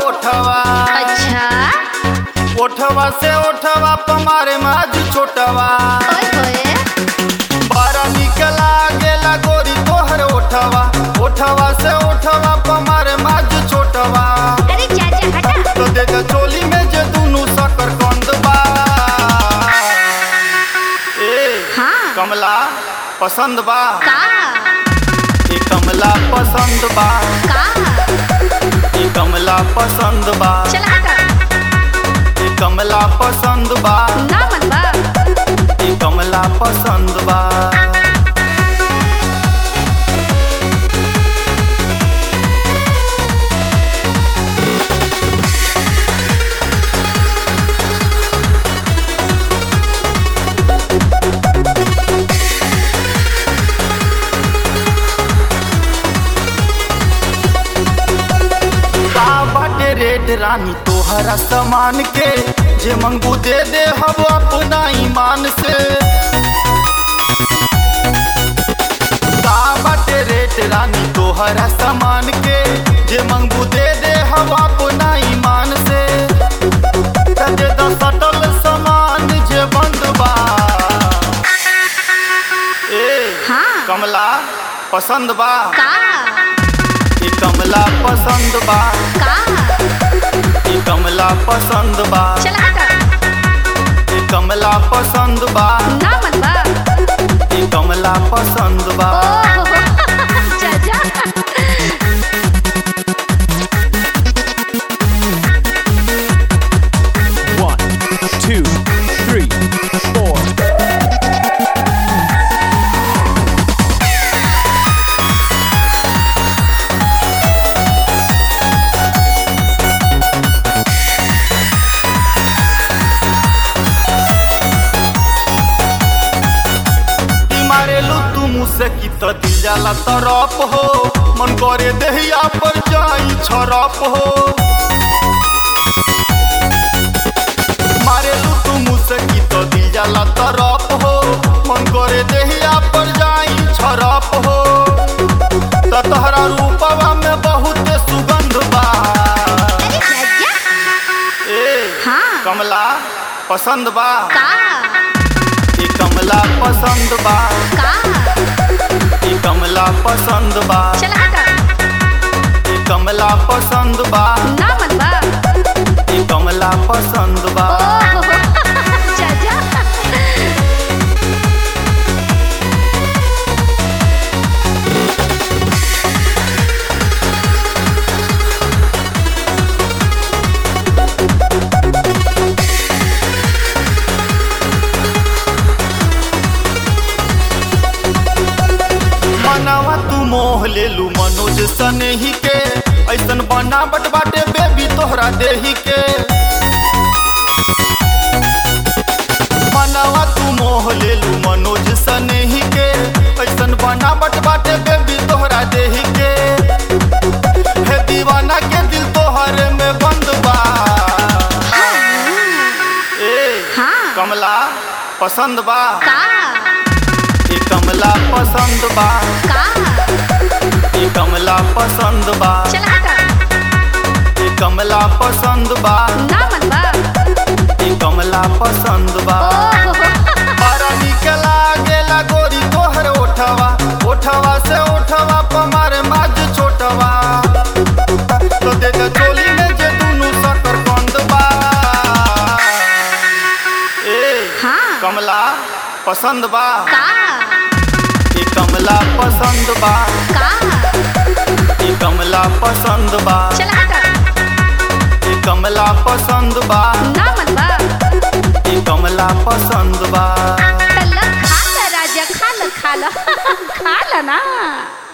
ओठवा। अच्छा ओठवा से ओठवा पमारे माज छोटवा। बड़ा निक लागेला गोरी तोहर ओठवा। ओठवा से ओठवा पमारे माज छोटवा। अरे चाचा हटा तो दे दे चोली में जे दुनु सकर कंद बा। ए हाँ कमला पसंद बा का ए कमला पसंद बा। का ए कमला पसंद बा। चल हटा ए कमला पसंद बा। ना मन बा ए कमला पसंद बा। रेट रानी तोहरा सामान के जे मंगू दे दे हम अपना ईमान से। का बाटे रेट रानी तोहरा सामान के जे मंगू दे दे हम अपना ईमान से। दे दो सटल सामान जे बंद बा। ए हाँ कमला पसंद बा। का ए कमला पसंद बा। का ए कमला पसंद बा। चल हटा ए कमला पसंद बा। ना मन बा ए कमला पसंद बा। चाचा 1 2 3 4 से की तो दिल जाला तरफ हो मन करे देहिया पर जाई छरप हो। मारे लू तू मुझसे की तो दिल जाला तरफ हो मन करे देहिया पर जाई छरप हो। तो तोहरा रूपवा में बहुत सुगंध बा। ए हाँ कमला पसंद बा। का ए कमला पसंद बा। का ए कमला पसंद बा। चल हटा ए कमला पसंद बा। ना मन बा ए कमला पसंद बा। चाचा मनावा तू मोह ले लू मनोज सनेही के ऐसन बनावट बाटे बेबी तोहरा देही के। मनावा तू मोह ले लू मनोज सनेही के ऐसन बनावट बाटे बेबी तोहरा देही के। हे दीवाना के दिल तोहरे में बंद बा। ए हाँ कमला पसंद बा। का ए कमला पसंद बा। का ए कमला पसंद बा। चल हटा ए कमला पसंद बा। ना मन बा ए कमला पसंद बा। बड़ा निक लागेला गोरी तोहर ओठवा। ओठवा से ओठवा पमारे माज छोटवा। तो दे दे चोली में जे दुनु सकर कंद बा। ए हाँ कमला पसंद बा। का ए कमला पसंद बा। का ए कमला पसंद बा। चल हटा ए कमला पसंद बा। ना मन बा ए कमला पसंद बा। तल्ला खा ला राजा खा ला खा ला खा ला ना।